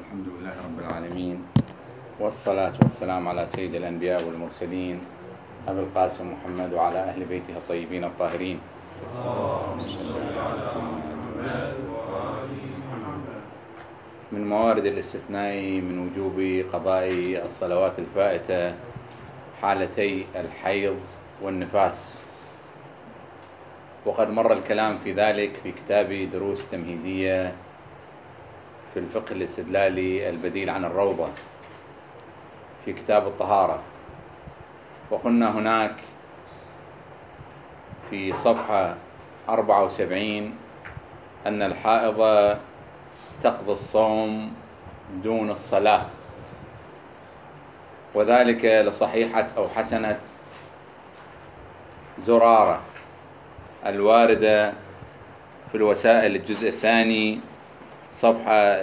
الحمد لله رب العالمين، والصلاة والسلام على سيد الأنبياء والمرسلين أبي القاسم محمد وعلى أهل بيته الطيبين الطاهرين. من موارد الاستثناء من وجوب قضاء الصلوات الفائتة حالتي الحيض والنفاس، وقد مر الكلام في ذلك في كتاب دروس تمهيدية في الفقه الاستدلالي البديل عن الروضة في كتاب الطهارة. وقلنا هناك في صفحة 74 أن الحائض تقضي الصوم دون الصلاة، وذلك لصحيحة أو حسنة زرارة الواردة في الوسائل الجزء الثاني صفحة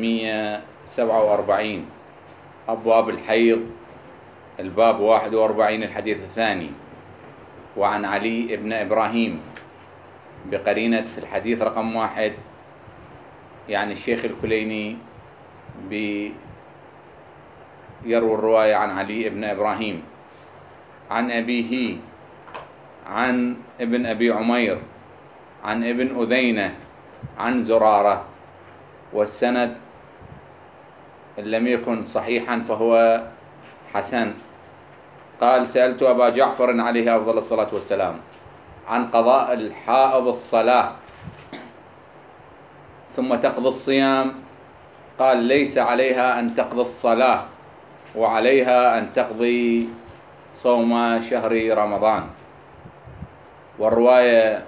347 أبواب الحيض الباب 41 الحديث الثاني، وعن علي بن إبراهيم بقرينة في الحديث رقم 1، يعني الشيخ الكليني يروي الرواية عن علي بن إبراهيم عن أبيه عن ابن أبي عمير عن ابن أذينة عن زرارة، والسند إن لم يكن صحيحا فهو حسن. قال: سألت أبا جعفر عليه أفضل الصلاة والسلام عن قضاء الحائض الصلاة ثم تقضي الصيام، قال: ليس عليها أن تقضي الصلاة، وعليها أن تقضي صوم شهر رمضان. والرواية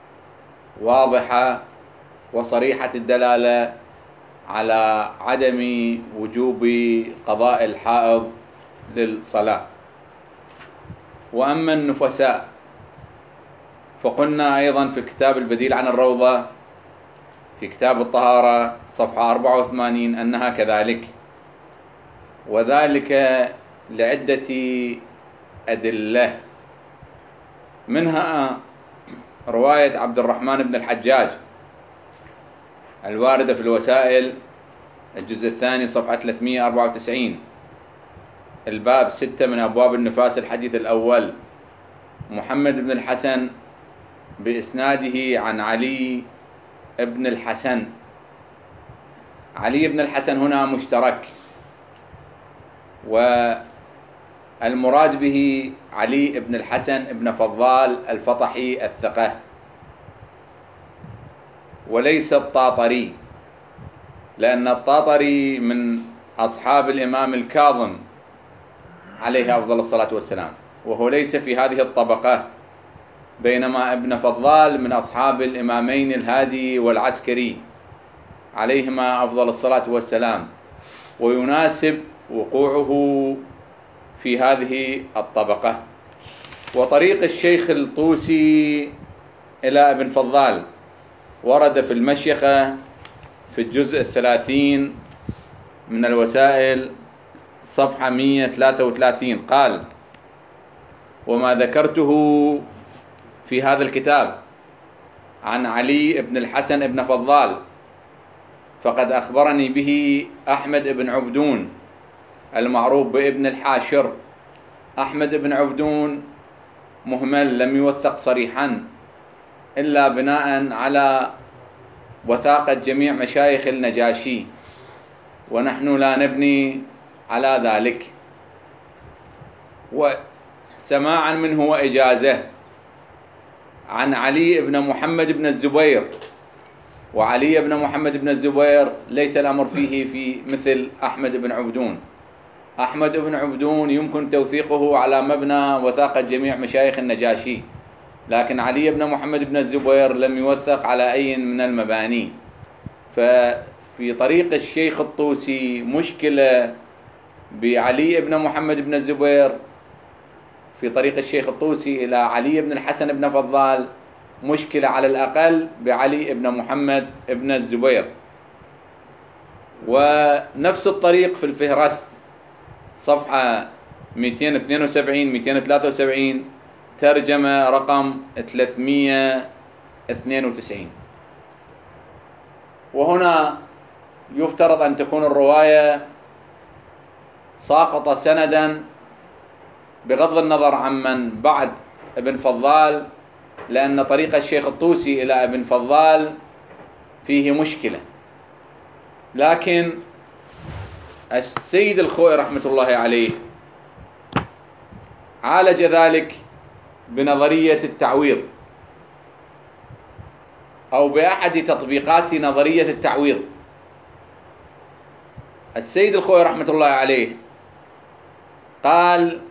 واضحة وصريحة الدلالة على عدم وجوب قضاء الحائض للصلاة. وأما النفساء فقلنا أيضا في الكتاب البديل عن الروضة في كتاب الطهارة صفحة 84 أنها كذلك، وذلك لعدة أدلة، منها رواية عبد الرحمن بن الحجاج الواردة في الوسائل الجزء الثاني صفحة 394 الباب 6 من أبواب النفاس الحديث الأول، محمد بن الحسن بإسناده عن علي ابن الحسن. علي بن الحسن هنا مشترك، والمراد به علي بن الحسن ابن فضال الفطحي الثقة، وليس الطاطري، لأن الطاطري من أصحاب الإمام الكاظم عليه أفضل الصلاة والسلام، وهو ليس في هذه الطبقة، بينما ابن فضال من أصحاب الإمامين الهادي والعسكري عليهما أفضل الصلاة والسلام، ويناسب وقوعه في هذه الطبقة. وطريق الشيخ الطوسي إلى ابن فضال ورد في المشيخة في الجزء 30 من الوسائل صفحة 133 قال: وما ذكرته في هذا الكتاب عن علي بن الحسن بن فضال فقد أخبرني به أحمد بن عبدون المعروف بابن الحاشر. أحمد بن عبدون مهمل لم يوثق صريحا إلا بناء على وثاقة جميع مشايخ النجاشي، ونحن لا نبني على ذلك. وسماعا منه وإجازة عن علي بن محمد بن الزبير، وعلي بن محمد بن الزبير ليس الأمر فيه في مثل أحمد بن عبدون. أحمد بن عبدون يمكن توثيقه على مبنى وثاقة جميع مشايخ النجاشي، لكن علي بن محمد بن الزبير لم يوثق على أي من المباني. ففي طريق الشيخ الطوسي مشكلة بعلي بن محمد بن الزبير، في طريق الشيخ الطوسي إلى علي بن الحسن بن فضال مشكلة على الأقل بعلي بن محمد بن الزبير. ونفس الطريق في الفهرست صفحة 272 273 ترجمة رقم 392. وهنا يفترض أن تكون الرواية ساقطة سندا بغض النظر عمن بعد ابن فضال، لأن طريق الشيخ الطوسي إلى ابن فضال فيه مشكلة. لكن السيد الخوئي رحمة الله عليه عالج ذلك بنظرية التعويض، أو بأحد تطبيقات نظرية التعويض. السيد الخوئي رحمة الله عليه قال: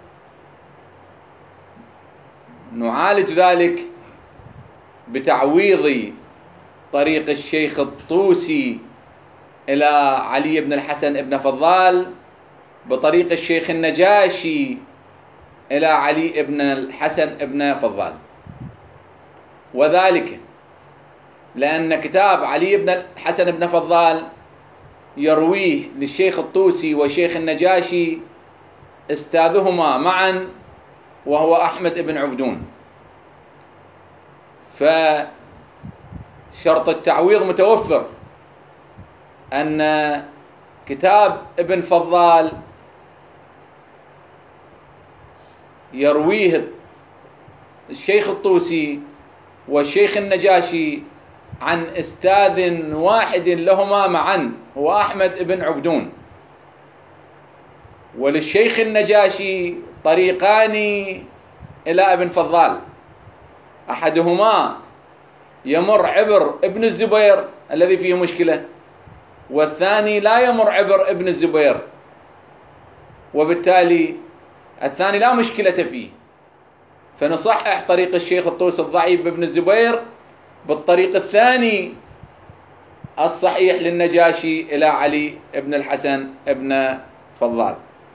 نعالج ذلك بتعويض طريق الشيخ الطوسي إلى علي بن الحسن بن فضال بطريق الشيخ النجاشي إلى علي بن الحسن بن فضال، وذلك لأن كتاب علي بن الحسن بن فضال يرويه للشيخ الطوسي والشيخ النجاشي استاذهما معا وهو أحمد بن عبدون، فشرط التعويض متوفر، أن كتاب ابن فضال يرويه الشيخ الطوسي والشيخ النجاشي عن استاذ واحد لهما معا هو أحمد بن عبدون، وللشيخ النجاشي طريقان إلى ابن فضال، أحدهما يمر عبر ابن الزبير الذي فيه مشكلة، والثاني لا يمر عبر ابن الزبير، وبالتالي الثاني لا مشكلة فيه، فنصحح طريق الشيخ الطوسي الضعيف بابن الزبير بالطريق الثاني الصحيح للنجاشي إلى علي بن الحسن بن فضال.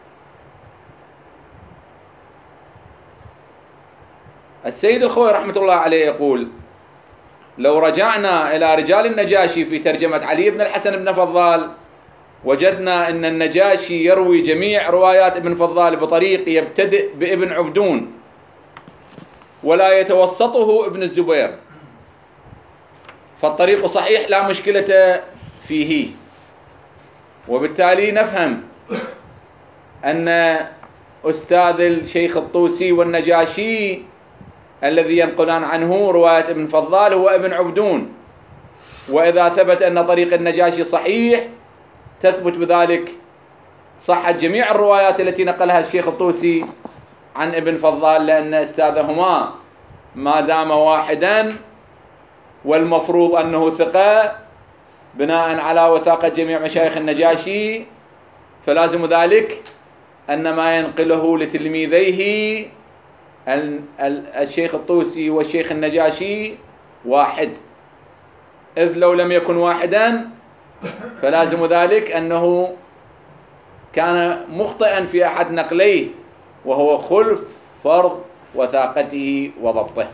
السيد الخوئي رحمة الله عليه يقول: لو رجعنا إلى رجال النجاشي في ترجمة علي بن الحسن بن فضال وجدنا أن النجاشي يروي جميع روايات ابن فضال بطريق يبتدئ بابن عبدون ولا يتوسطه ابن الزبير، فالطريق صحيح لا مشكلة فيه، وبالتالي نفهم أن أستاذ الشيخ الطوسي والنجاشي الذي ينقلان عنه رواية ابن فضال هو ابن عبدون، وإذا ثبت أن طريق النجاشي صحيح تثبت بذلك صحة جميع الروايات التي نقلها الشيخ الطوسي عن ابن فضال، لأن أستاذهما ما دام واحدا والمفروض أنه ثقة بناء على وثاقة جميع مشايخ النجاشي، فلازم ذلك أن ما ينقله لتلميذيه الشيخ الطوسي والشيخ النجاشي واحد، إذ لو لم يكن واحدا فلازم ذلك أنه كان مخطئا في أحد نقليه، وهو خلف فرض وثاقته وضبطه.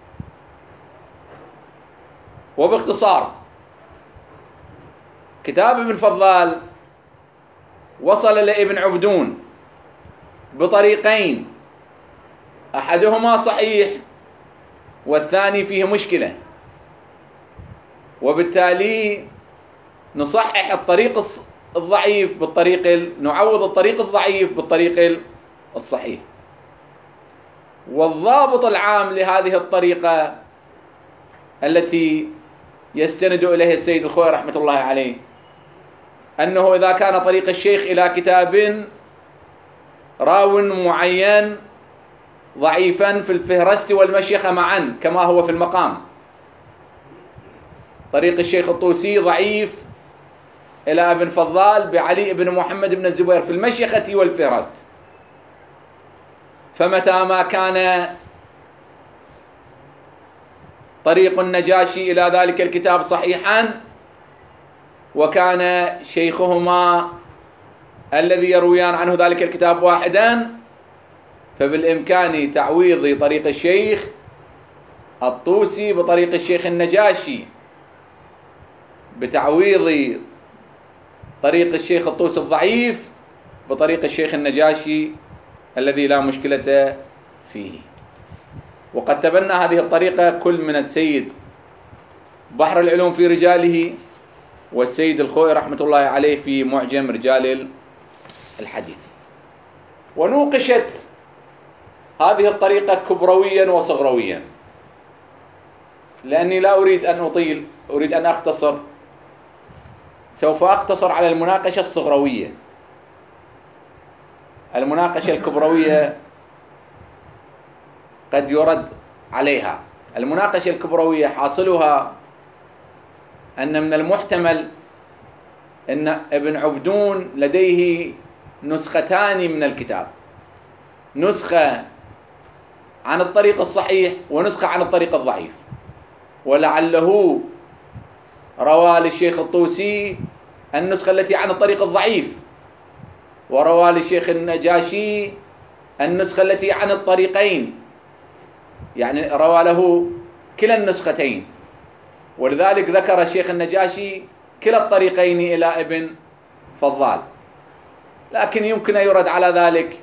وباختصار كتاب ابن فضال وصل لابن عبدون بطريقين، أحدهما صحيح والثاني فيه مشكلة، وبالتالي نصحح الطريق الضعيف بالطريق نعوض الطريق الضعيف بالطريق الصحيح. والضابط العام لهذه الطريقة التي يستند إليه السيد الخوئي رحمة الله عليه أنه إذا كان طريق الشيخ إلى كتاب راو معين ضعيفا في الفهرست والمشيخة معا كما هو في المقام، طريق الشيخ الطوسي ضعيف إلى ابن فضال بعلي بن محمد بن الزبير في المشيخة والفهرست، فمتى ما كان طريق النجاشي إلى ذلك الكتاب صحيحا وكان شيخهما الذي يرويان عنه ذلك الكتاب واحدا، فبالإمكان تعويض طريق الشيخ الطوسي بطريق الشيخ النجاشي بتعويض طريق الشيخ الطوسي الضعيف بطريق الشيخ النجاشي الذي لا مشكلة فيه. وقد تبنى هذه الطريقة كل من السيد بحر العلوم في رجاله والسيد الخوئي رحمة الله عليه في معجم رجال الحديث. ونوقشت هذه الطريقة كبرويا وصغرويا، لأني لا أريد أن أطيل، أريد أن أختصر. سوف أقتصر على المناقشة الصغروية. المناقشة الكبروية قد يرد عليها. المناقشة الكبروية حاصلها أن من المحتمل أن ابن عبدون لديه نسختان من الكتاب، نسخة عن الطريق الصحيح ونسخة عن الطريق الضعيف، ولعله روى للشيخ الطوسي النسخة التي عن الطريق الضعيف، وروى للشيخ النجاشي النسخة التي عن الطريقين، يعني روى له كلا النسختين، ولذلك ذكر الشيخ النجاشي كلا الطريقين إلى ابن فضال. لكن يمكن أن يرد على ذلك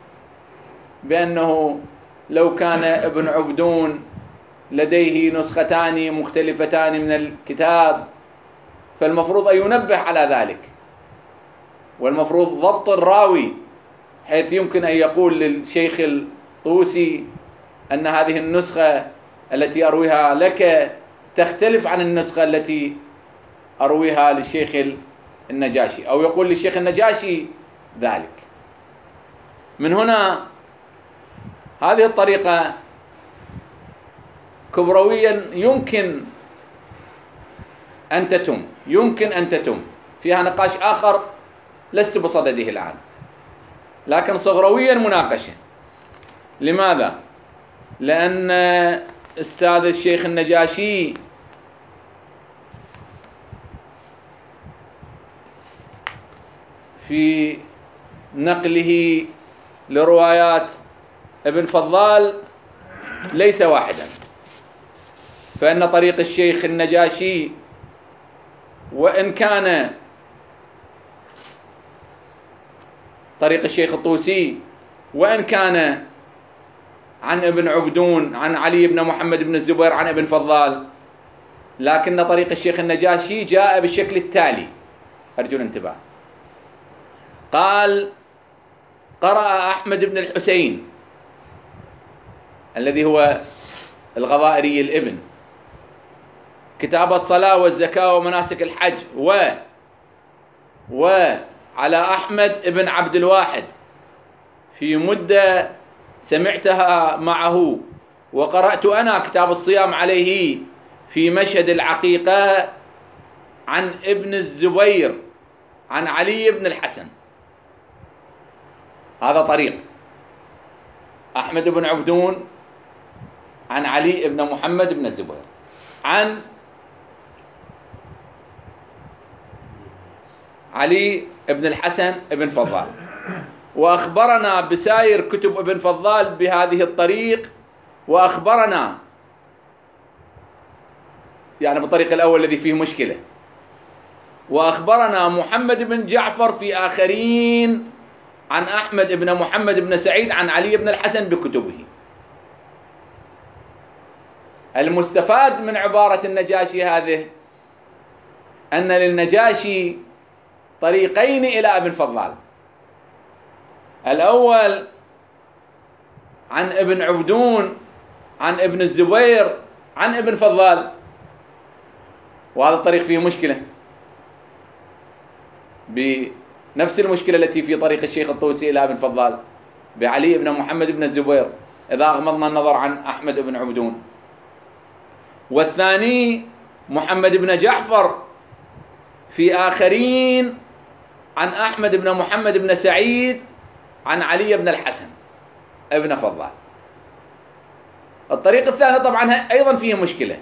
بأنه لو كان ابن عبدون لديه نسختان مختلفتان من الكتاب فالمفروض أن ينبه على ذلك، والمفروض ضبط الراوي، حيث يمكن أن يقول للشيخ الطوسي أن هذه النسخة التي أرويها لك تختلف عن النسخة التي أرويها للشيخ النجاشي، أو يقول للشيخ النجاشي ذلك. من هنا هذه الطريقة كبرويا يمكن أن تتم فيها نقاش آخر لست بصدده الآن، لكن صغرويا مناقشة. لماذا؟ لأن أستاذ الشيخ النجاشي في نقله لروايات ابن فضال ليس واحدا، فإن طريق الشيخ النجاشي وإن كان طريق الشيخ الطوسي وإن كان عن ابن عبدون عن علي بن محمد بن الزبير عن ابن فضال، لكن طريق الشيخ النجاشي جاء بالشكل التالي، أرجو الانتباه. قال: قرأ أحمد بن الحسين الذي هو الغضائري الابن كتاب الصلاة والزكاة ومناسك الحج وعلى أحمد بن عبد الواحد في مدة سمعتها معه، وقرأت أنا كتاب الصيام عليه في مشهد العقيقة عن ابن الزبير عن علي بن الحسن. هذا طريق أحمد بن عبدون عن علي بن محمد بن الزبير عن علي بن الحسن بن فضال، وأخبرنا بسائر كتب ابن فضال بهذه الطريق، وأخبرنا يعني بالطريق الأول الذي فيه مشكلة، وأخبرنا محمد بن جعفر في آخرين عن أحمد بن محمد بن سعيد عن علي بن الحسن بكتبه. المستفاد من عبارة النجاشي هذه أن للنجاشي طريقين إلى ابن فضال، الأول عن ابن عبدون عن ابن الزبير عن ابن فضال، وهذا الطريق فيه مشكلة بنفس المشكلة التي في طريق الشيخ الطوسي إلى ابن فضال بعلي بن محمد بن الزبير إذا أغمضنا النظر عن أحمد بن عبدون. والثاني محمد بن جعفر في آخرين عن أحمد بن محمد بن سعيد عن علي بن الحسن ابن فضال. الطريق الثاني طبعا أيضا فيه مشكلة،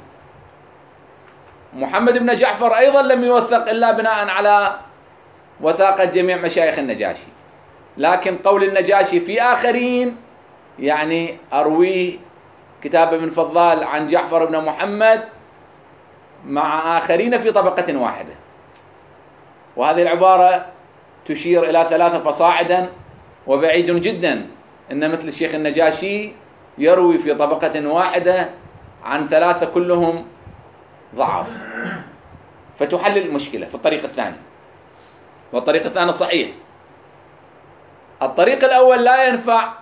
محمد بن جعفر أيضا لم يوثق إلا بناء على وثاقة جميع مشايخ النجاشي، لكن قول النجاشي في آخرين يعني أرويه كتاب ابن فضال عن جعفر بن محمد مع آخرين في طبقة واحدة، وهذه العبارة تشير إلى 3 فصاعدا، وبعيد جدا أن مثل الشيخ النجاشي يروي في طبقة واحدة عن 3 كلهم ضعف. فتحل المشكلة في الطريق الثاني، والطريق الثاني صحيح. الطريق الأول لا ينفع،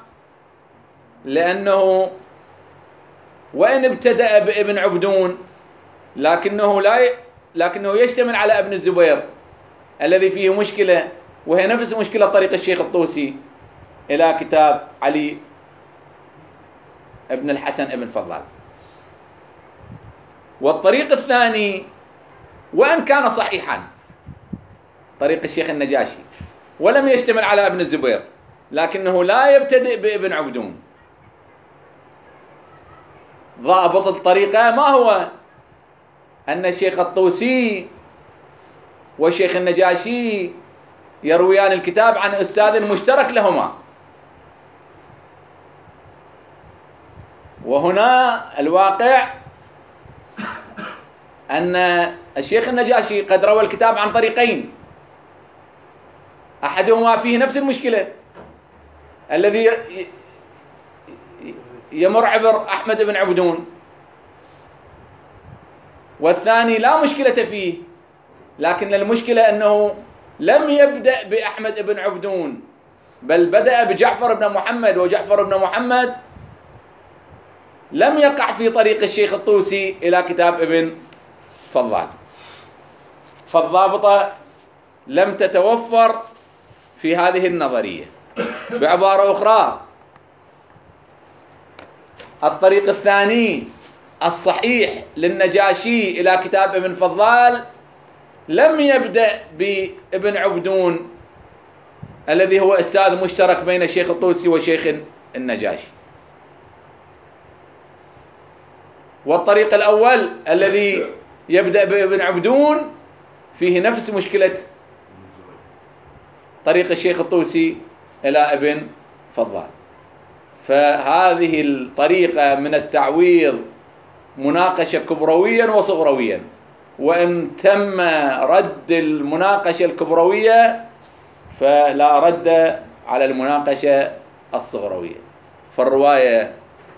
لأنه وإن ابتدأ بابن عبدون لكنه يشتمل على ابن الزبير الذي فيه مشكلة، وهي نفس مشكلة طريق الشيخ الطوسي إلى كتاب علي ابن الحسن ابن فضال. والطريق الثاني وإن كان صحيحا طريق الشيخ النجاشي ولم يشتمل على ابن الزبير، لكنه لا يبتدئ بابن عبدون. ضابط الطريقة ما هو؟ أن الشيخ الطوسي والشيخ النجاشي يرويان الكتاب عن أستاذ مشترك لهما، وهنا الواقع أن الشيخ النجاشي قد روى الكتاب عن طريقين، أحدهما فيه نفس المشكلة الذي يمر عبر أحمد بن عبدون، والثاني لا مشكلة فيه، لكن المشكلة أنه لم يبدأ بأحمد بن عبدون بل بدأ بجعفر بن محمد، وجعفر بن محمد لم يقع في طريق الشيخ الطوسي إلى كتاب ابن فضال، فالضابطة لم تتوفر في هذه النظرية. بعبارة أخرى، الطريق الثاني الصحيح للنجاشي إلى كتاب ابن فضال لم يبدأ بابن عبدون الذي هو أستاذ مشترك بين الشيخ الطوسي والشيخ النجاشي. والطريق الأول الذي يبدأ بابن عبدون فيه نفس مشكلة طريق الشيخ الطوسي إلى ابن فضال. فهذه الطريقة من التعويض مناقشة كبرويا وصغرويا، وإن تم رد المناقشة الكبروية فلا رد على المناقشة الصغروية. فالرواية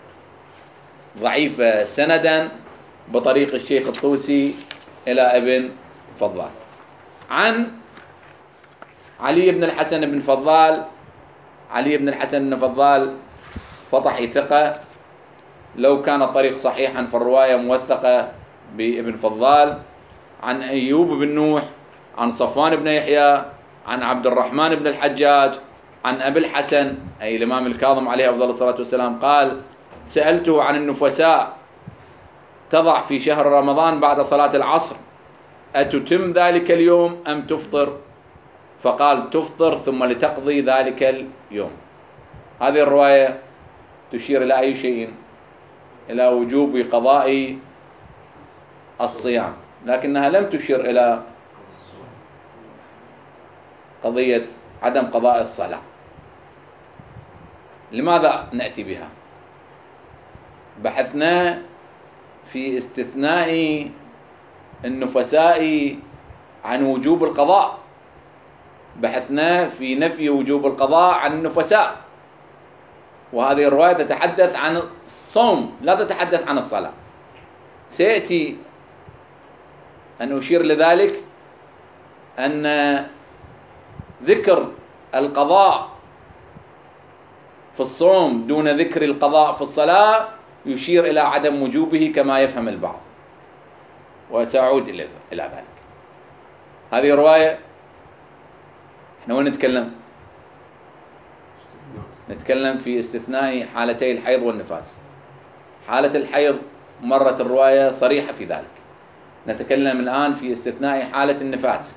ضعيفة سندا بطريق الشيخ الطوسي إلى ابن فضال. عن علي بن الحسن بن فضال، علي بن الحسن بن فضال فطحي ثقة، لو كان الطريق صحيحا فالرواية موثقة بابن فضال. عن أيوب بن نوح، عن صفوان بن يحيى، عن عبد الرحمن بن الحجاج، عن أبي الحسن أي الإمام الكاظم عليه أفضل الصلاة والسلام قال: سألته عن النفساء تضع في شهر رمضان بعد صلاة العصر أتتم ذلك اليوم أم تفطر؟ فقال: تفطر ثم لتقضي ذلك اليوم. هذه الرواية تشير إلى أي شيء؟ إلى وجوب قضاء الصيام، لكنها لم تشير إلى قضية عدم قضاء الصلاة. لماذا نأتي بها؟ بحثنا في استثناء النفساء عن وجوب القضاء، بحثنا في نفي وجوب القضاء عن النفساء، وهذه الرواية تتحدث عن الصوم لا تتحدث عن الصلاة. سيأتي أن أشير لذلك أن ذكر القضاء في الصوم دون ذكر القضاء في الصلاة يشير إلى عدم وجوبه كما يفهم البعض، وسأعود إلى ذلك. هذه الرواية احنا وين نتكلم في استثناء حالتي الحيض والنفاس. حالة الحيض مرت الرواية صريحة في ذلك، نتكلم الآن في استثناء حالة النفاس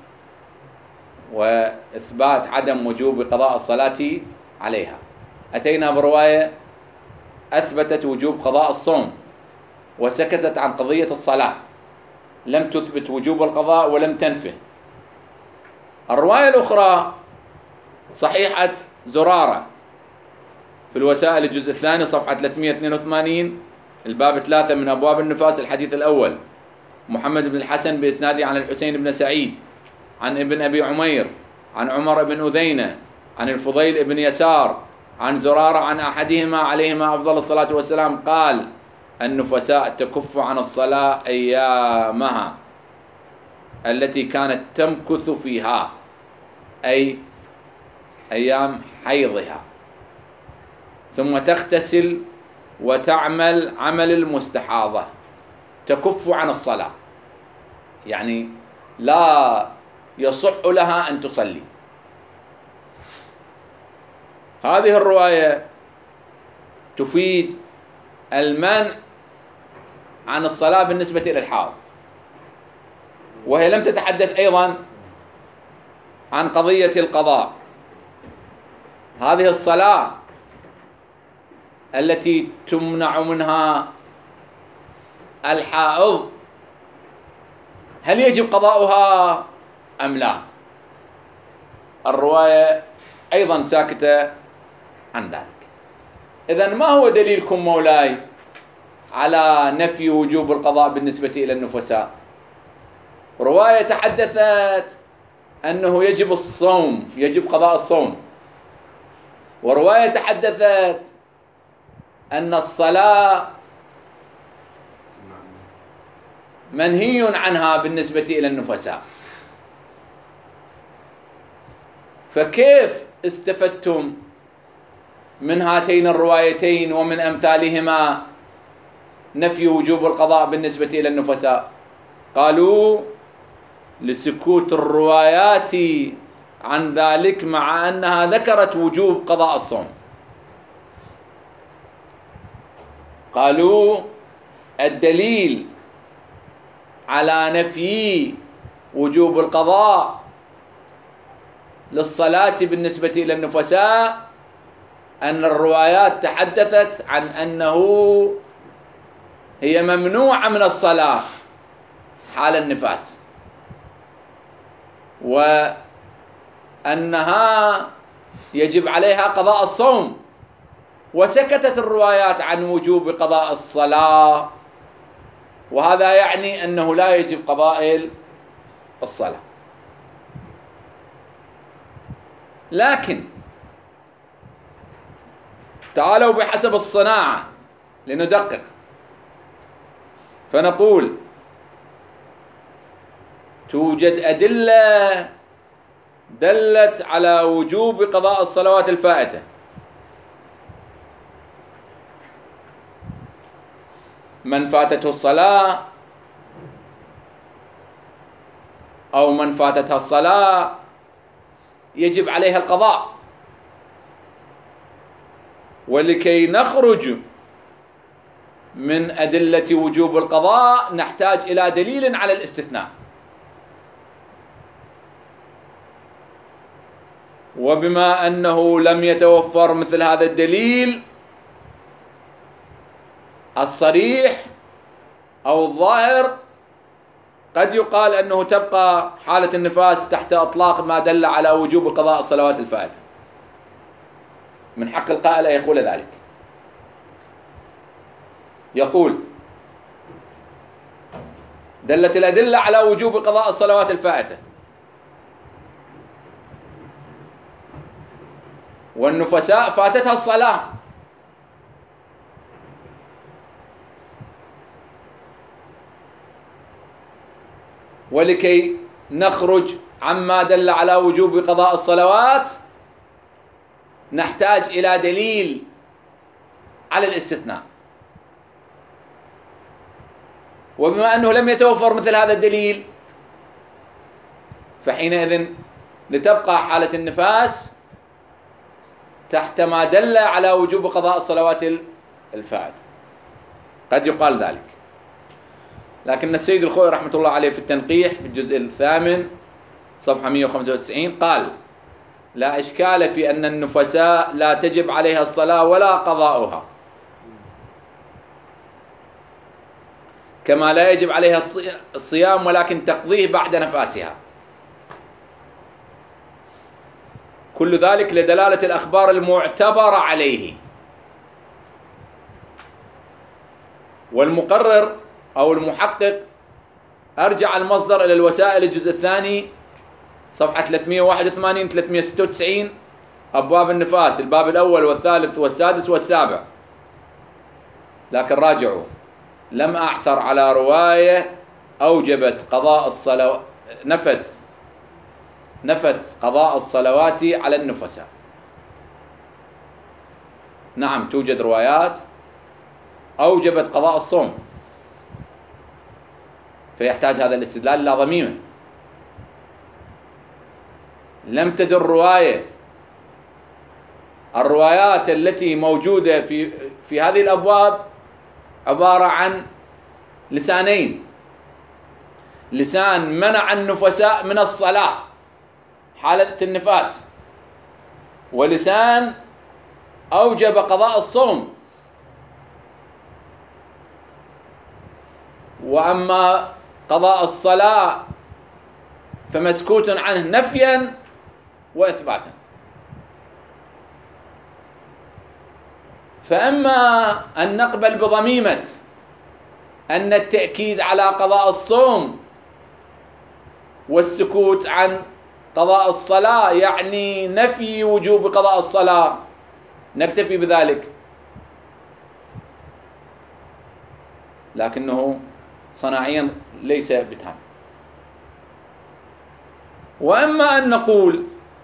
وإثبات عدم وجوب قضاء الصلاة عليها. أتينا برواية أثبتت وجوب قضاء الصوم وسكتت عن قضية الصلاة، لم تثبت وجوب القضاء ولم تنفه. الرواية الأخرى صحيحة زرارة في الوسائل الجزء الثاني صفحة 382 الباب 3 من أبواب النفاس الحديث الأول: محمد بن الحسن بإسناده عن الحسين بن سعيد عن ابن أبي عمير عن عمر بن أذينة عن الفضيل بن يسار عن زرارة عن أحدهما عليهما أفضل الصلاة والسلام قال: النفساء تكف عن الصلاة أيامها، التي كانت تمكث فيها، أي أيام حيضها، ثم تغتسل وتعمل عمل المستحاضة، تكف عن الصلاة، يعني لا يصح لها أن تصلي. هذه الرواية تفيد المنع عن الصلاة بالنسبة إلى الحائض، وهي لم تتحدث أيضا عن قضية القضاء. هذه الصلاة التي تمنع منها الحائض هل يجب قضاؤها أم لا؟ الرواية أيضا ساكتة عن ذلك. إذن ما هو دليلكم مولاي على نفي وجوب القضاء بالنسبة إلى النفساء؟ رواية تحدثت أنه يجب الصوم، يجب قضاء الصوم، ورواية تحدثت أن الصلاة منهي عنها بالنسبة إلى النفساء. فكيف استفدتم من هاتين الروايتين ومن أمثالهما نفي وجوب القضاء بالنسبة إلى النفساء؟ قالوا لسكوت الروايات عن ذلك مع أنها ذكرت وجوب قضاء الصوم. قالوا الدليل على نفي وجوب القضاء للصلاة بالنسبة إلى النفساء أن الروايات تحدثت عن أنه هي ممنوعة من الصلاة حال النفاس، وأنها يجب عليها قضاء الصوم، وسكتت الروايات عن وجوب قضاء الصلاة، وهذا يعني أنه لا يجب قضاء الصلاة. لكن تعالوا بحسب الصناعة لندقق، فنقول توجد أدلة دلت على وجوب قضاء الصلوات الفائتة، من فاتته الصلاة أو من فاتتها الصلاة يجب عليها القضاء. ولكي نخرج من أدلة وجوب القضاء نحتاج إلى دليل على الاستثناء، وبما أنه لم يتوفر مثل هذا الدليل الصريح أو الظاهر، قد يقال أنه تبقى حالة النفاس تحت إطلاق ما دل على وجوب قضاء الصلوات الفائتة. من حق القائل أن يقول ذلك. يقول دلت الأدلة على وجوب قضاء الصلوات الفائتة، والنفساء فاتتها الصلاة، ولكي نخرج عما دل على وجوب قضاء الصلوات نحتاج إلى دليل على الاستثناء، وبما أنه لم يتوفر مثل هذا الدليل فحينئذ لتبقى حالة النفاس تحت ما دل على وجوب قضاء الصلوات الفائتة. قد يقال ذلك، لكن السيد الخوئي رحمة الله عليه في التنقيح في الجزء 8 صفحة 195 قال: لا إشكال في أن النفساء لا تجب عليها الصلاة ولا قضاؤها، كما لا يجب عليها الصيام ولكن تقضيه بعد نفاسها. كل ذلك لدلالة الأخبار المعتبرة عليه. والمقرر أو المحقق أرجع المصدر إلى الوسائل الجزء 2 صفحة 381 396 أبواب النفاس، الباب الأول والثالث والسادس والسابع. لكن راجعوا، لم أعثر على رواية أوجبت قضاء نفت قضاء الصلوات على النفساء. نعم توجد روايات أوجبت قضاء الصوم، فيحتاج هذا الاستدلال إلى ضميمة. لم تدر الروايات التي موجودة في هذه الأبواب عبارة عن لسانين: لسان منع النفساء من الصلاة حالة النفاس، ولسان أوجب قضاء الصوم. وأما قضاء الصلاة فمسكوت عنه نفيا وإثباتا. فأما أن نقبل بضميمة أن التأكيد على قضاء الصوم والسكوت عن قضاء الصلاة يعني نفي وجوب قضاء الصلاة، نكتفي بذلك، لكنه صناعيا ليس بتام. وأما أن نقول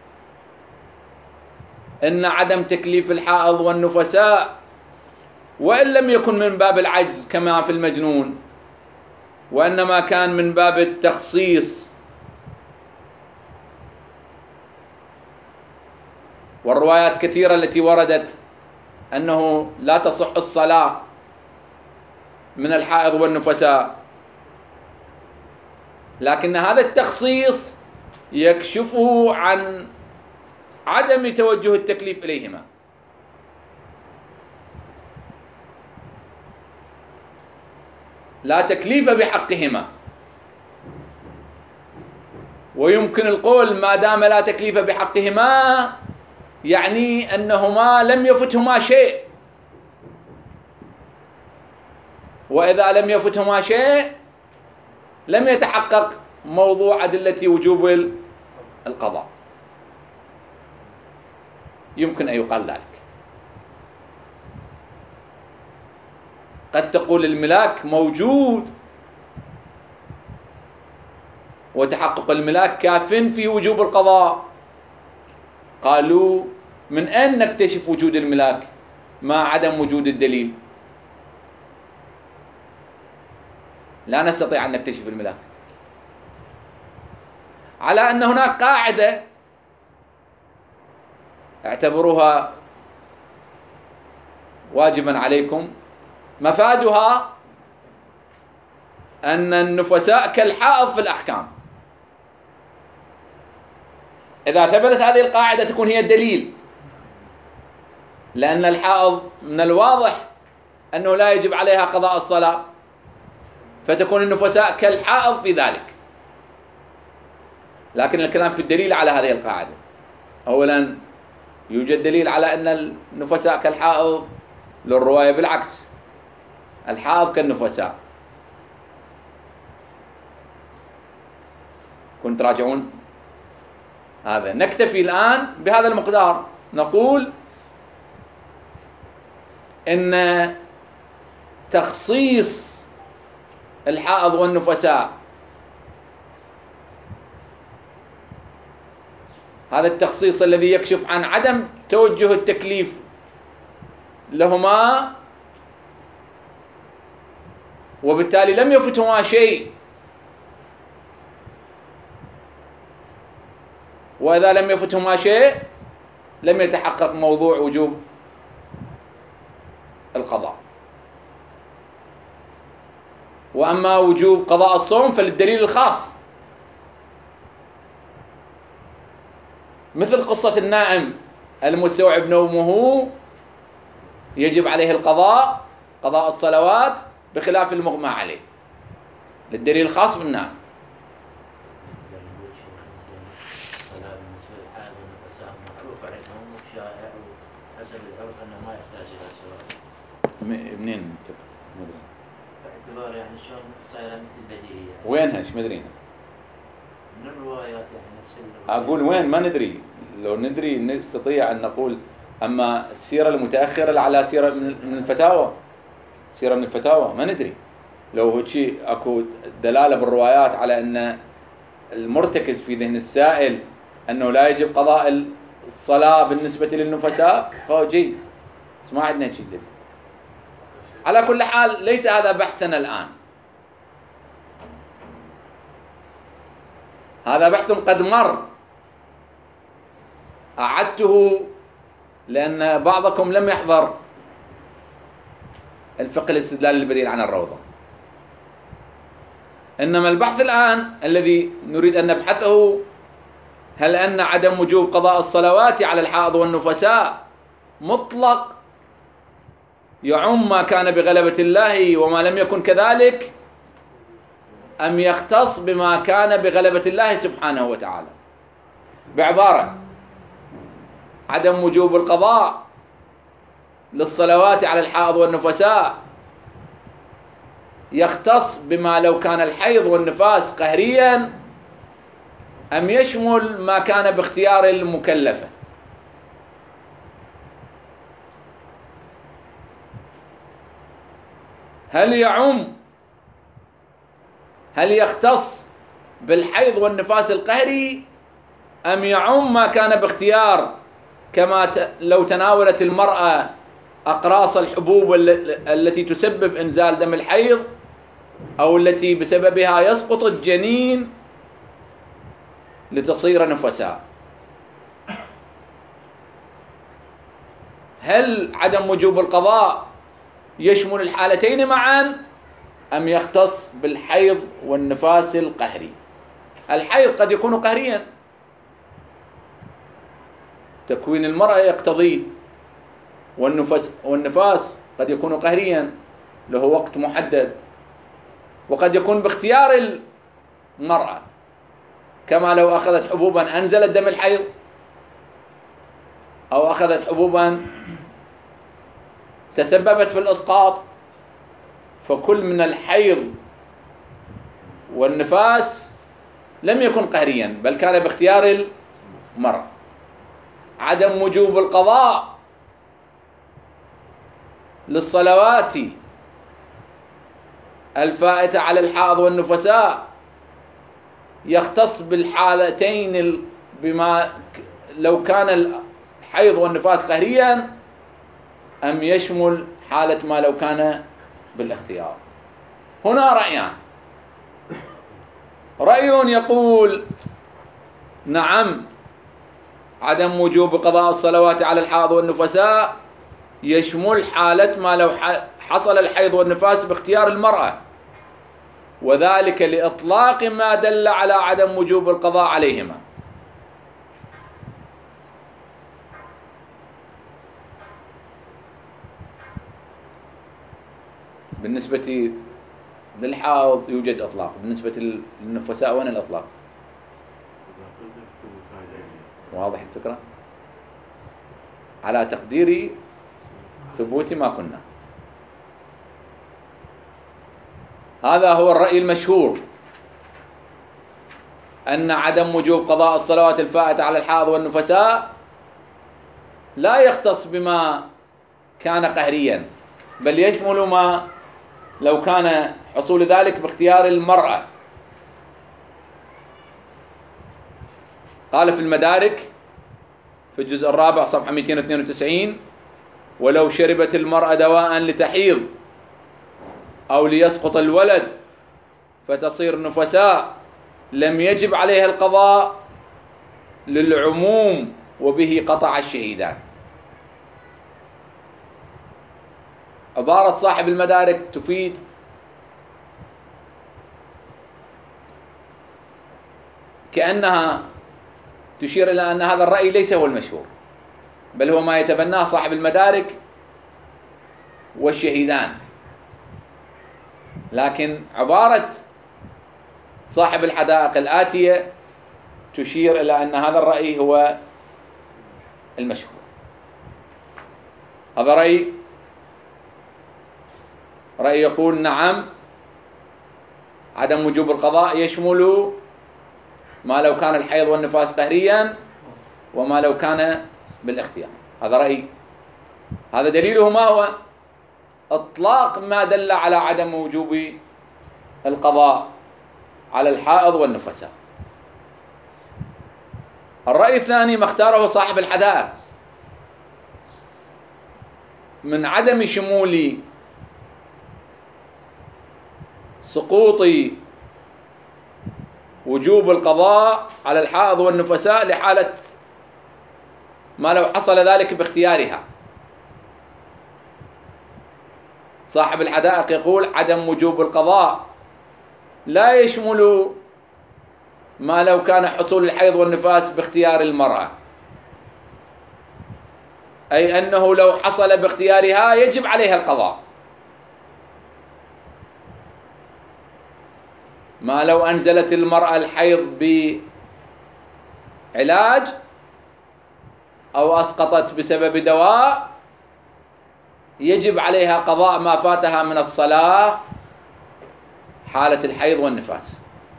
إن عدم تكليف الحائض والنفساء وإن لم يكن من باب العجز كما في المجنون، وإنما كان من باب التخصيص، والروايات كثيرة التي وردت أنه لا تصح الصلاة من الحائض والنفساء، لكن هذا التخصيص يكشفه عن عدم توجه التكليف إليهما. لا تكليف بحقهما، ويمكن القول ما دام لا تكليف بحقهما يعني أنهما لم يفتهما شيء، وإذا لم يفتهما شيء لم يتحقق موضوع أدلة وجوب القضاء. يمكن أن يقال ذلك. قد تقول الملاك موجود وتحقق الملاك كاف في وجوب القضاء. قالوا من أين نكتشف وجود الملاك مع عدم وجود الدليل؟ لا نستطيع أن نكتشف الملاك، على أن هناك قاعدة اعتبروها واجبا عليكم، مفادها أن النفساء كالحائض في الأحكام. إذا ثبتت هذه القاعدة تكون هي الدليل، لأن الحائض من الواضح أنه لا يجب عليها قضاء الصلاة، فتكون النفساء كالحائض في ذلك. لكن الكلام في الدليل على هذه القاعدة. أولا يوجد دليل على أن النفساء كالحائض للرواية بالعكس، الحائض كالنفساء. كنت تراجعون هذا. نكتفي الآن بهذا المقدار، نقول إن تخصيص الحائض والنفساء، هذا التخصيص الذي يكشف عن عدم توجه التكليف لهما، وبالتالي لم يفتهما شيء، وإذا لم يفتهما شيء لم يتحقق موضوع وجوب القضاء. وأما وجوب قضاء الصوم فللدليل الخاص، مثل قصة النائم المستوعب نومه يجب عليه القضاء، قضاء الصلوات، بخلاف المغمى عليه، للدليل الخاص في النائم. الصلاة بالنسبة للحائض والنفساء معروف عندهم وشائع وحسب العرف أنه ما يحتاج إلى سؤال. منين؟ باعتبار يعني شلون صايرة مثل بديهية. وينها؟ ايش مدرينا؟ من الروايات يعني نفس الروايات. أقول وين؟ ما ندري. لو ندري نستطيع أن نقول. أما السيرة المتأخرة على سيرة من الفتاوى، سيرة من الفتاوى ما ندري. لو شيء أكو دلالة بالروايات على أن المرتكز في ذهن السائل أنه لا يجب قضاء الصلاة بالنسبة للنفساء فهو جيد، بس ما عندنا شيء دليل. على كل حال ليس هذا بحثنا الآن، هذا بحث قد مر أعدته لأن بعضكم لم يحضر الفقه الاستدلال البديل عن الروضة. إنما البحث الآن الذي نريد أن نبحثه هل أن عدم وجوب قضاء الصلوات على الحائض والنفساء مطلق يعم ما كان بغلبة الله وما لم يكن كذلك، أم يختص بما كان بغلبة الله سبحانه وتعالى؟ بعبارة، عدم وجوب القضاء للصلوات على الحائض والنفساء يختص بما لو كان الحيض والنفاس قهريا، أم يشمل ما كان باختيار المكلفة؟ هل يختص بالحيض والنفاس القهري، أم يعم ما كان باختيار، كما لو تناولت المرأة أقراص الحبوب التي تسبب إنزال دم الحيض أو التي بسببها يسقط الجنين لتصير نفساء؟ هل عدم وجوب القضاء يشمل الحالتين معا، أم يختص بالحيض والنفاس القهري؟ الحيض قد يكون قهريا، تكوين المرأة يقتضيه، والنفاس قد يكون قهريا له وقت محدد، وقد يكون باختيار المرأة، كما لو أخذت حبوبا أنزلت دم الحيض، أو أخذت حبوبا تسببت في الإسقاط، فكل من الحيض والنفاس لم يكن قهريا بل كان باختيار المرأة. عدم وجوب القضاء للصلوات الفائتة على الحائض والنفساء يختص بالحالتين بما لو كان الحيض والنفاس قهريا، أم يشمل حالة ما لو كان بالاختيار؟ هنا رأيان. رأي يقول نعم، عدم وجوب قضاء الصلوات على الحائض والنفساء يشمل حالة ما لو حصل الحيض والنفاس باختيار المرأة، وذلك لإطلاق ما دل على عدم وجوب القضاء عليهما. بالنسبة للحائض يوجد إطلاق، بالنسبة للنفساء وين الإطلاق؟ واضح الفكرة؟ على تقدير ثبوت ما قلنا. هذا هو الرأي المشهور، أن عدم وجوب قضاء الصلوات الفائتة على الحائض والنفساء لا يختص بما كان قهريا، بل يشمل ما لو كان حصول ذلك باختيار المرأة. قال في المدارك في الجزء الرابع صفحة 292: ولو شربت المرأة دواء لتحيض أو ليسقط الولد فتصير نفساء لم يجب عليها القضاء للعموم، وبه قطع الشهيدان. عبارة صاحب المدارك تفيد كأنها تشير إلى أن هذا الرأي ليس هو المشهور، بل هو ما يتبناه صاحب المدارك والشهيدان. لكن عبارة صاحب الحدائق الآتية تشير إلى أن هذا الرأي هو المشهور. هذا رأي يقول نعم، عدم وجوب القضاء يشمل ما لو كان الحيض والنفاس قهريا وما لو كان بالاختيار. هذا رأي. هذا دليله ما هو؟ إطلاق ما دل على عدم وجوب القضاء على الحائض والنفساء. الرأي الثاني ما اختاره صاحب الحدائق من عدم شمول سقوط وجوب القضاء على الحائض والنفساء لحالة ما لو حصل ذلك باختيارها. صاحب الحدائق يقول عدم وجوب القضاء لا يشمل ما لو كان حصول الحيض والنفاس باختيار المرأة، أي أنه لو حصل باختيارها يجب عليها القضاء، ما لو أنزلت المرأة الحيض بعلاج أو أسقطت بسبب دواء يجب عليها قضاء ما فاتها من الصلاة حالة الحيض والنفاس.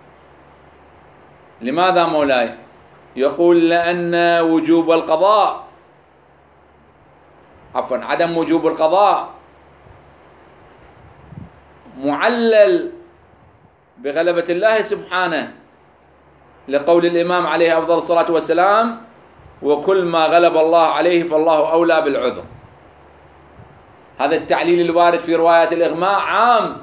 لماذا مولاي؟ يقول لأن وجوب القضاء عدم وجوب القضاء معلل بغلبة الله سبحانه، لقول الإمام عليه أفضل الصلاة والسلام: وكل ما غلب الله عليه فالله أولى بالعذر. هذا التعليل الوارد في روايات الإغماء عام،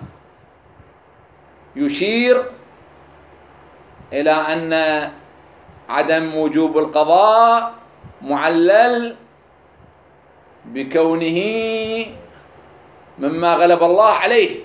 يشير إلى أن عدم وجوب القضاء معلل بكونه مما غلب الله عليه،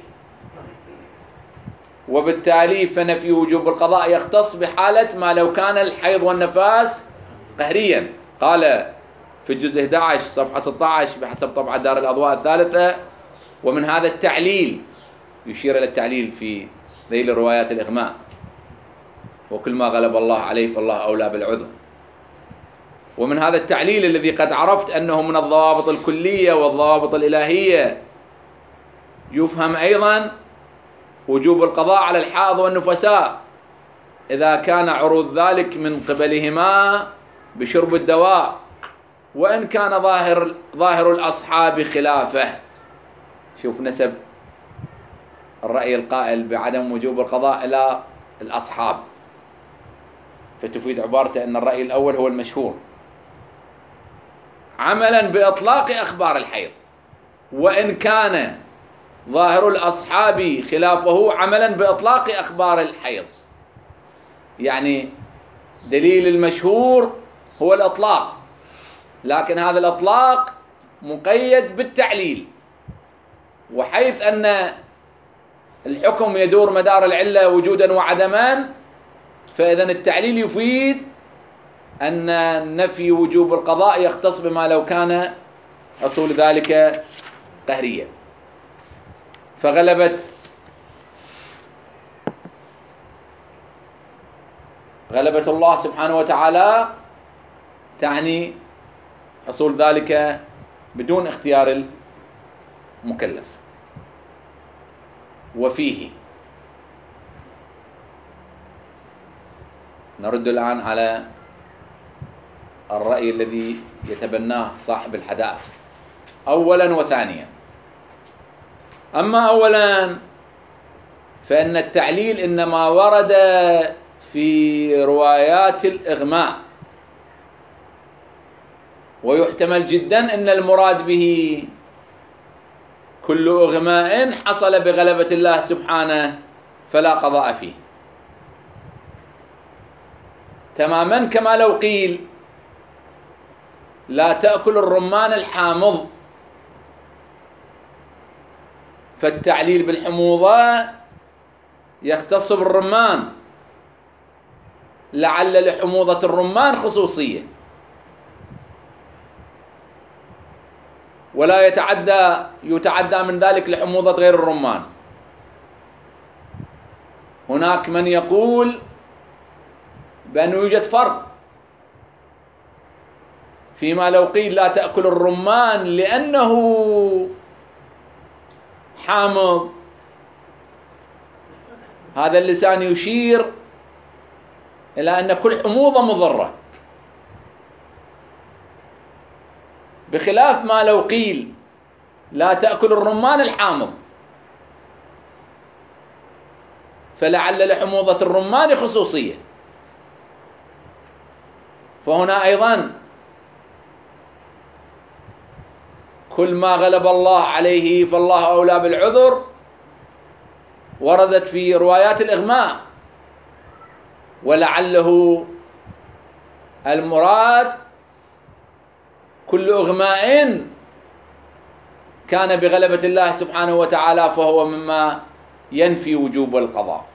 وبالتالي فنفي وجوب القضاء يختص بحالة ما لو كان الحيض والنفاس قهريا. قال في الجزء 11 صفحة 16 بحسب طبعة دار الأضواء الثالثة: ومن هذا التعليل، يشير إلى التعليل في ذيل روايات الإغماء: وكل ما غلب الله عليه فالله أولى بالعذر. ومن هذا التعليل الذي قد عرفت أنه من الضوابط الكلية والضوابط الإلهية يفهم أيضا وجوب القضاء على الحائض والنفساء إذا كان عروض ذلك من قبلهما بشرب الدواء، وإن كان ظاهر الأصحاب خلافه. شوف نسب الرأي القائل بعدم وجوب القضاء إلى الأصحاب، فتفيد عبارته أن الرأي الأول هو المشهور عملا بإطلاق أخبار الحيض، وإن كان ظاهر الأصحاب خلافه عملا بإطلاق أخبار الحيض. يعني دليل المشهور هو الإطلاق، لكن هذا الإطلاق مقيد بالتعليل، وحيث أن الحكم يدور مدار العلة وجودا وعدما، فإذا التعليل يفيد أن نفي وجوب القضاء يختص بما لو كان حصول ذلك قهريا. فغلبة الله سبحانه وتعالى تعني حصول ذلك بدون اختيار المكلف. وفيه نرد الآن على الرأي الذي يتبناه صاحب الحدائق أولا وثانيا. أما أولا فإن التعليل إنما ورد في روايات الإغماء، ويحتمل جدا أن المراد به كل إغماء حصل بغلبة الله سبحانه فلا قضاء فيه، تماما كما لو قيل لا تأكل الرمان الحامض، فالتعليل بالحموضة يختص بالرمان، لعل لحموضة الرمان خصوصية ولا يتعدى من ذلك لحموضة غير الرمان. هناك من يقول بأنه يوجد فرق فيما لو قيل لا تأكل الرمان لأنه حامض، هذا اللسان يشير إلى أن كل حموضة مضرة، بخلاف ما لو قيل لا تأكل الرمان الحامض، فلعل لحموضة الرمان خصوصية، فهنا أيضا كل ما غلب الله عليه فالله أولى بالعذر وردت في روايات الإغماء، ولعله المراد كل إغماء كان بغلبة الله سبحانه وتعالى فهو مما ينفي وجوب القضاء.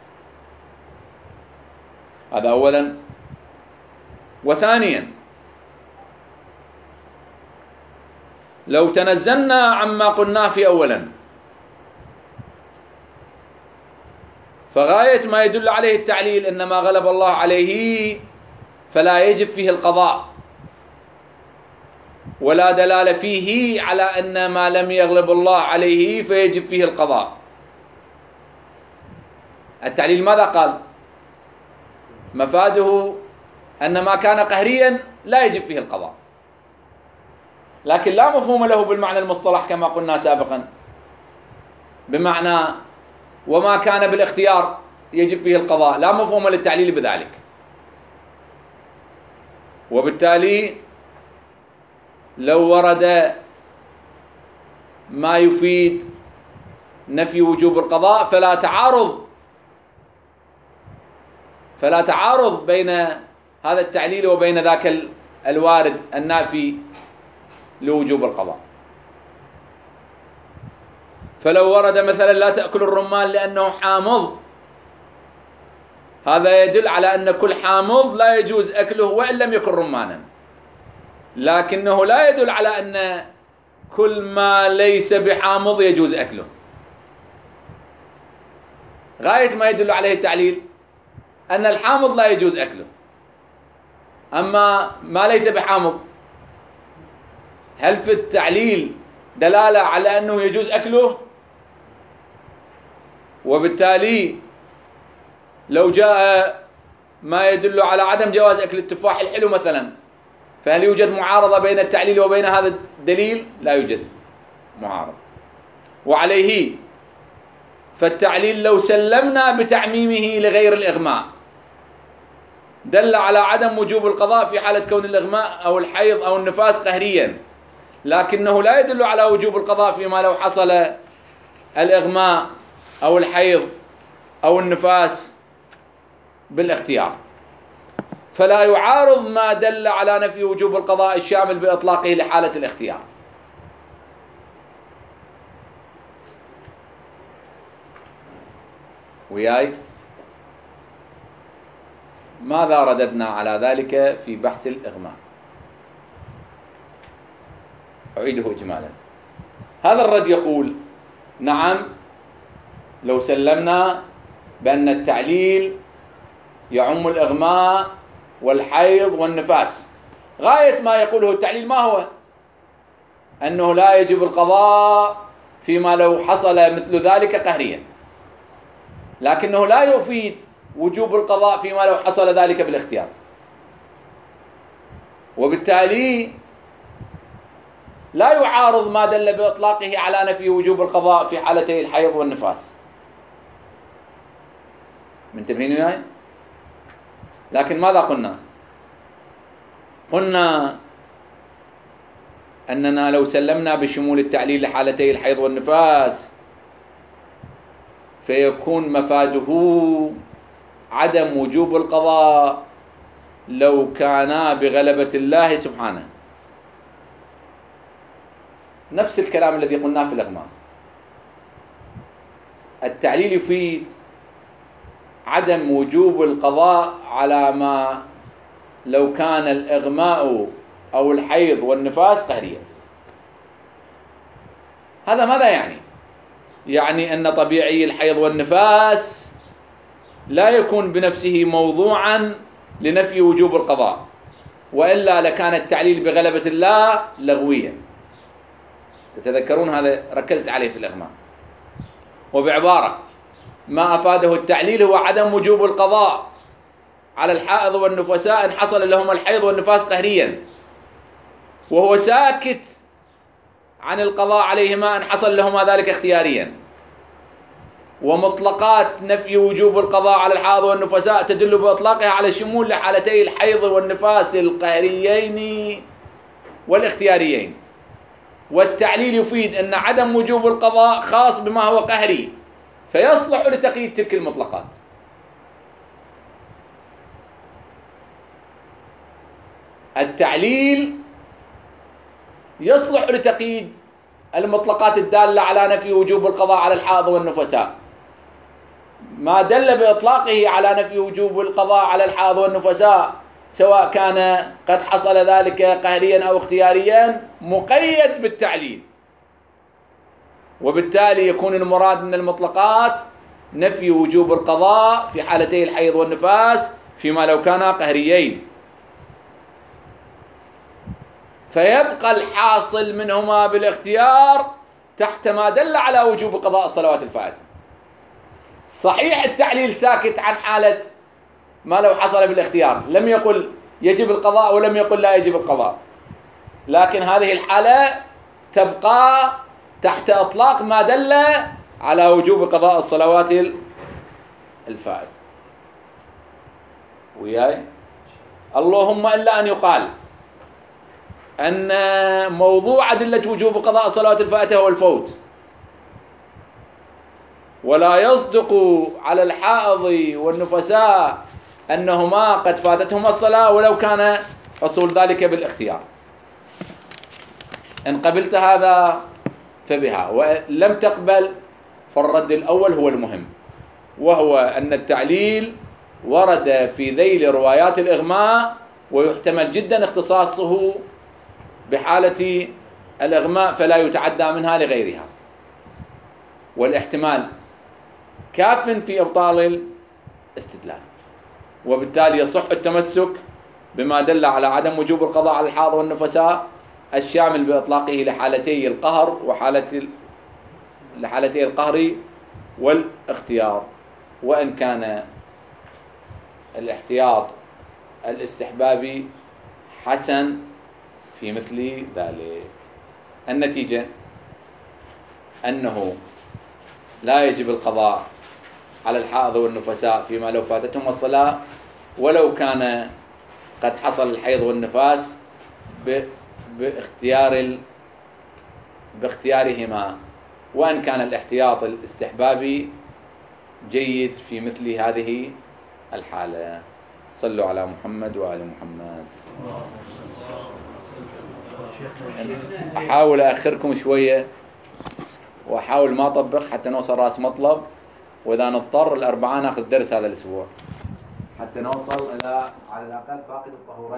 هذا أولا. وثانيا، لو تنزلنا عما قلناه في أولا، فغاية ما يدل عليه التعليل أن ما غلب الله عليه فلا يجب فيه القضاء، ولا دلالة فيه على أن ما لم يغلب الله عليه فيجب فيه القضاء. التعليل ماذا قال؟ مفاده أن ما كان قهريا لا يجب فيه القضاء، لكن لا مفهوم له بالمعنى المصطلح كما قلنا سابقا، بمعنى وما كان بالاختيار يجب فيه القضاء، لا مفهوم للتعليل بذلك. وبالتالي لو ورد ما يفيد نفي وجوب القضاء فلا تعارض بين هذا التعليل وبين ذاك الوارد النافي لوجوب القضاء. فلو ورد مثلا لا تأكل الرمان لأنه حامض، هذا يدل على أن كل حامض لا يجوز أكله وإن لم يكن رمانا، لكنه لا يدل على أن كل ما ليس بحامض يجوز أكله. غاية ما يدل عليه التعليل أن الحامض لا يجوز أكله، أما ما ليس بحامض هل في التعليل دلالة على أنه يجوز أكله؟ وبالتالي لو جاء ما يدل على عدم جواز أكل التفاح الحلو مثلا، فهل يوجد معارضة بين التعليل وبين هذا الدليل؟ لا يوجد معارضة. وعليه فالتعليل لو سلمنا بتعميمه لغير الإغماء دل على عدم وجوب القضاء في حالة كون الإغماء أو الحيض أو النفاس قهريا، لكنه لا يدل على وجوب القضاء فيما لو حصل الإغماء أو الحيض أو النفاس بالاختيار، فلا يعارض ما دل على نفي وجوب القضاء الشامل بإطلاقه لحالة الاختيار. وياي ماذا رددنا على ذلك في بحث الإغماء؟ أعيده إجمالا. هذا الرد يقول نعم، لو سلمنا بأن التعليل يعم الإغماء والحيض والنفاس، غاية ما يقوله التعليل ما هو؟ أنه لا يجب القضاء فيما لو حصل مثل ذلك قهريا، لكنه لا يفيد وجوب القضاء فيما لو حصل ذلك بالاختيار. وبالتالي لا يعارض ما دل بإطلاقه على نفي وجوب القضاء في حالتي الحيض والنفاس. منتبهين وياي؟ لكن ماذا قلنا؟ قلنا أننا لو سلمنا بشمول التعليل لحالتي الحيض والنفاس فيكون مفاده عدم وجوب القضاء لو كانا بغلبة الله سبحانه. نفس الكلام الذي قلناه في الإغماء. التعليل يفيد عدم وجوب القضاء على ما لو كان الإغماء أو الحيض والنفاس قهريا. هذا ماذا يعني؟ يعني أن طبيعي الحيض والنفاس لا يكون بنفسه موضوعا لنفي وجوب القضاء، وإلا لكان التعليل بغلبة الله لغويا. تتذكرون هذا ركزت عليه في الإغماء. وبعبارة ما أفاده التعليل هو عدم وجوب القضاء على الحائض والنفساء إن حصل لهم الحيض والنفاس قهريا، وهو ساكت عن القضاء عليهما إن حصل لهما ذلك اختياريا. ومطلقات نفي وجوب القضاء على الحائض والنفساء تدل بإطلاقها على شمول لحالتي الحيض والنفاس القهريين والاختياريين، والتعليل يفيد أن عدم وجوب القضاء خاص بما هو قهري فيصلح لتقييد تلك المطلقات. التعليل يصلح لتقييد المطلقات الدالة على نفي وجوب القضاء على الحائض والنفساء. ما دل بإطلاقه على نفي وجوب القضاء على الحائض والنفساء سواء كان قد حصل ذلك قهريا أو اختياريا مقيد بالتعليل، وبالتالي يكون المراد من المطلقات نفي وجوب القضاء في حالتي الحيض والنفاس فيما لو كانا قهريين، فيبقى الحاصل منهما بالاختيار تحت ما دل على وجوب قضاء الصلوات الفائتة. صحيح التعليل ساكت عن حالة ما لو حصل بالاختيار، لم يقل يجب القضاء ولم يقل لا يجب القضاء، لكن هذه الحالة تبقى تحت إطلاق ما دل على وجوب قضاء الصلوات الفائتة. وياي؟ اللهم إلا أن يقال أن موضوع أدلة وجوب قضاء الصلوات الفائتة هو الفوت، ولا يصدق على الحائض والنفساء أنهما قد فاتتهما الصلاة ولو كان حصول ذلك بالاختيار. إن قبلت هذا فبها، ولم تقبل فالرد الأول هو المهم، وهو أن التعليل ورد في ذيل روايات الإغماء، ويحتمل جدا اختصاصه بحالة الإغماء فلا يتعدى منها لغيرها، والاحتمال كاف في إبطال الاستدلال، وبالتالي يصح التمسك بما دل على عدم وجوب القضاء على الحائض والنفساء الشامل بإطلاقه لحالتي القهر لحالتي القهر والاختيار، وإن كان الاحتياط الاستحبابي حسن في مثل ذلك. النتيجة أنه لا يجب القضاء على الحائض والنفساء فيما لو فاتتهم الصلاة ولو كان قد حصل الحيض والنفاس باختيارهما، وأن كان الاحتياط الاستحبابي جيد في مثل هذه الحالة. صلوا على محمد وآل محمد. أحاول أخركم شوية وأحاول ما أطبق حتى نوصل رأس مطلب، وإذا نضطر الأربعاء ناخذ درس هذا الأسبوع حتى نوصل إلى على الأقل فاقد الطهورين.